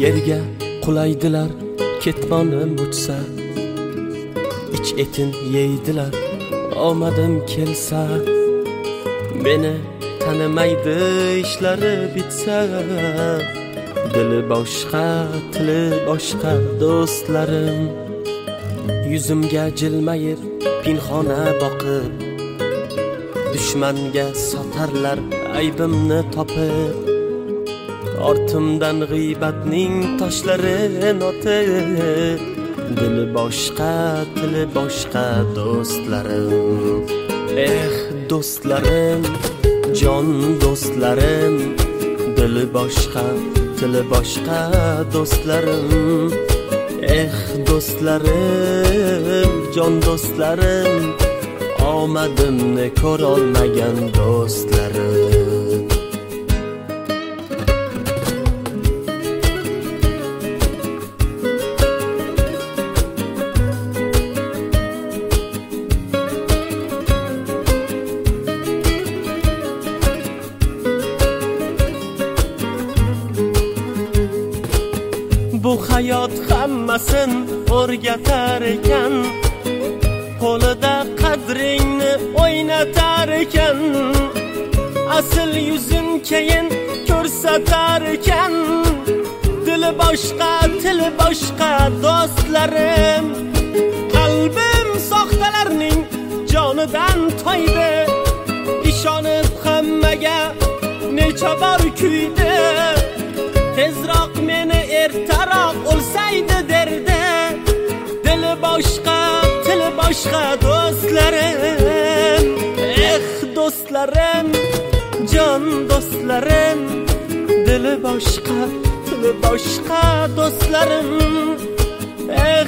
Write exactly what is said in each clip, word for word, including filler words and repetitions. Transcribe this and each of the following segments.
yerga qulaydilar ketmonim uchsa, ich etin yeydilar omadim kelsa, meni tanimaydi ishlari bitsa, dili boshqa tili boshqa do'stlarim, yuzimga jilmayib pinhona boqib, dushmanga sotarlar aybimni topib, ortimdan g'iybatning toshlarin otib, dili boshqa tili boshqa do'stlarim. Eh do'stlarim, jon do'stlarim, dili boshqa tili boshqa do'stlarim. Eh do'stlarim, jon do'stlarim, omadimni ko'rolmagan do'stlarim. Bu hayot hammasin o'rgatar ekan, qo'lida qadringni o'ynatar ekan, asl yuzin keyin ko'rsatar ekan, dili boshqa tili boshqa do'stlarim. Qalbim soxtalarning jonidan toydi, ishonib hammaga necha bor kuydi, tezroq meni ertaroq o'lsaydi derdi, dili boshqa tili boshqa do'stlarim. Eh do'stlarim, jon do'stlarim, dili boshqa tili boshqa do'stlarim. Eh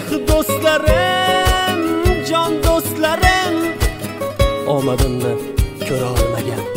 do'stlarim, jon do'stlarim, omadimni ko'ra olmagan